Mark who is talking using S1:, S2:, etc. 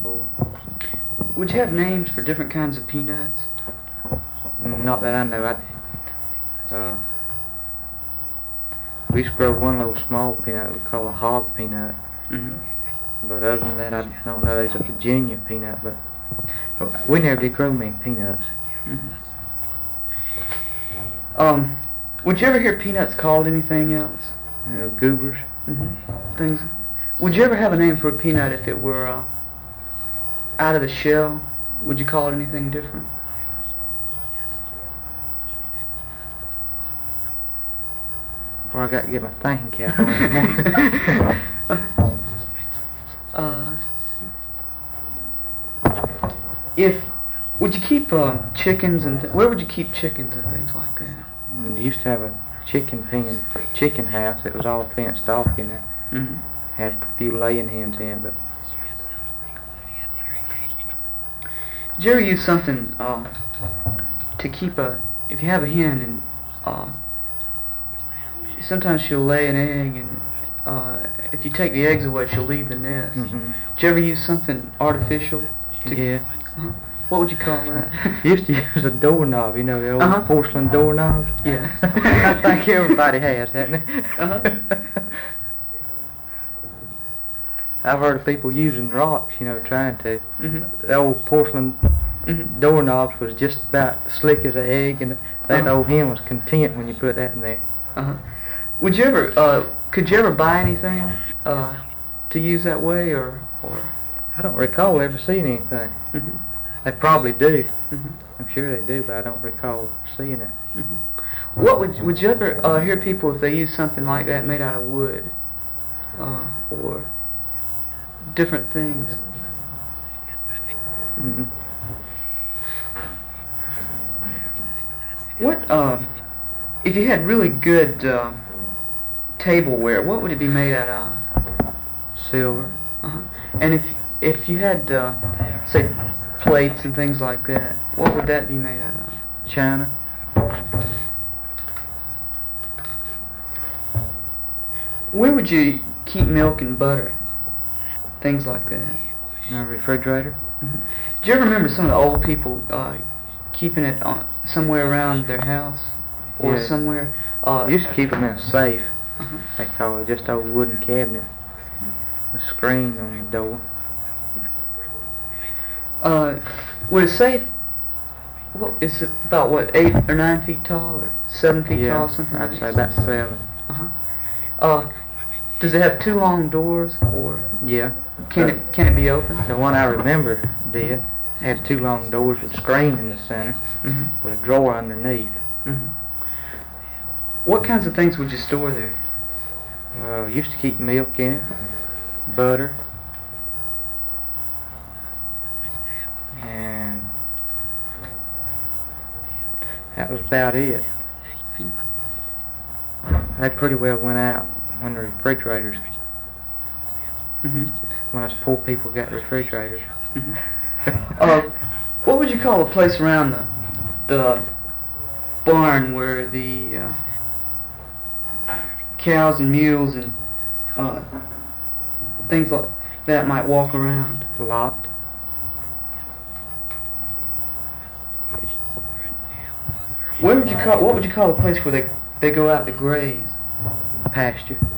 S1: before.
S2: Would you have names for different kinds of peanuts?
S1: Not that I know. We used to grow one little small peanut we call a hog peanut.
S2: Mm-hmm.
S1: But other than that, I don't know. There's a Virginia peanut, but we never did grow many peanuts.
S2: Mm-hmm. Would you ever hear peanuts called anything else?
S1: Goobers.
S2: Mm-hmm. Things. Would you ever have a name for a peanut if it were out of the shell? Would you call it anything different?
S1: Or I got to get my thinking cap on.
S2: Would you keep chickens and where would you keep chickens and things like that?
S1: We used to have a chicken house. It was all fenced off, you know.
S2: Mm-hmm.
S1: Had a few laying hens in it, but.
S2: Did you ever use something to keep if you have a hen and sometimes she'll lay an egg and if you take the eggs away she'll leave the nest.
S1: Mm-hmm.
S2: Did you ever use something artificial?
S1: Yeah.
S2: What would you call that?
S1: Used to use a doorknob, you know, the old porcelain doorknobs.
S2: Yeah.
S1: I think everybody has, hasn't they? I've heard of people using rocks, you know, trying to.
S2: Mm-hmm.
S1: The old porcelain doorknobs was just about as slick as an egg, and that old hen was content when you put that in there.
S2: Would you ever, could you ever buy anything to use that way, or?
S1: I don't recall ever seeing anything.
S2: Mm-hmm.
S1: They probably do.
S2: Mm-hmm.
S1: I'm sure they do, but I don't recall seeing it.
S2: Mm-hmm. What would you ever hear people if they use something like that made out of wood, or different things?
S1: Mm-hmm.
S2: What if you had really good tableware? What would it be made out of?
S1: Silver.
S2: And if you had say plates and things like that, what would that be made out of?
S1: China.
S2: Where would you keep milk and butter? Things like that.
S1: In a refrigerator.
S2: Mm-hmm. Do you ever remember some of the old people keeping it somewhere around their house or somewhere?
S1: Used to keep them in a safe. They call it just a wooden cabinet. A screen on the door.
S2: Would a safe? What is it about? What 8 or 9 feet tall or 7 feet tall? Something.
S1: I'd
S2: like
S1: say
S2: that?
S1: about 7.
S2: Does it have 2 long doors or?
S1: Yeah.
S2: Can it be open?
S1: The one I remember had 2 long doors with a screen in the center with a drawer underneath.
S2: Mm-hmm. What kinds of things would you store there?
S1: Used to keep milk in it, butter, and that was about it. They pretty well went out when the refrigerators. When us poor people got refrigerators.
S2: What would you call a place around the barn where the cows and mules and things like that might walk around?
S1: Locked.
S2: What would you call a place where they go out to graze?
S1: Pasture.